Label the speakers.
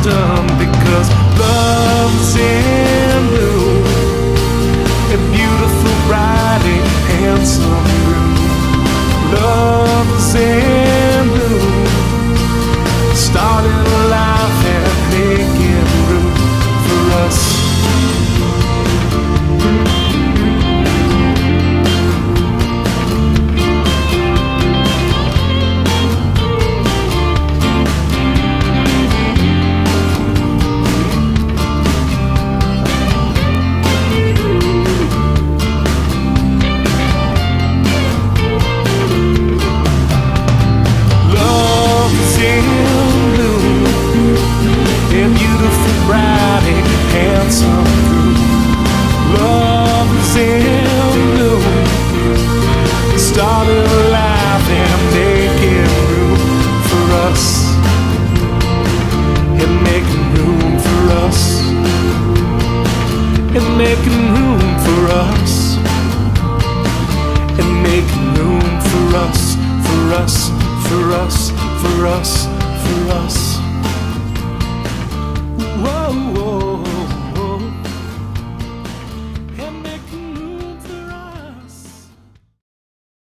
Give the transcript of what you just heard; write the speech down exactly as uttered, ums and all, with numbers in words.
Speaker 1: done, because love's in bloom, a beautiful, bright, and handsome room. Love's in bloom, starting a life and making room for us. Bright and handsome room. Love is in bloom, starting a life and making room for us, and making room for us, and making room for us, and making room for us, for us, for us, for us, for us. Whoa, whoa.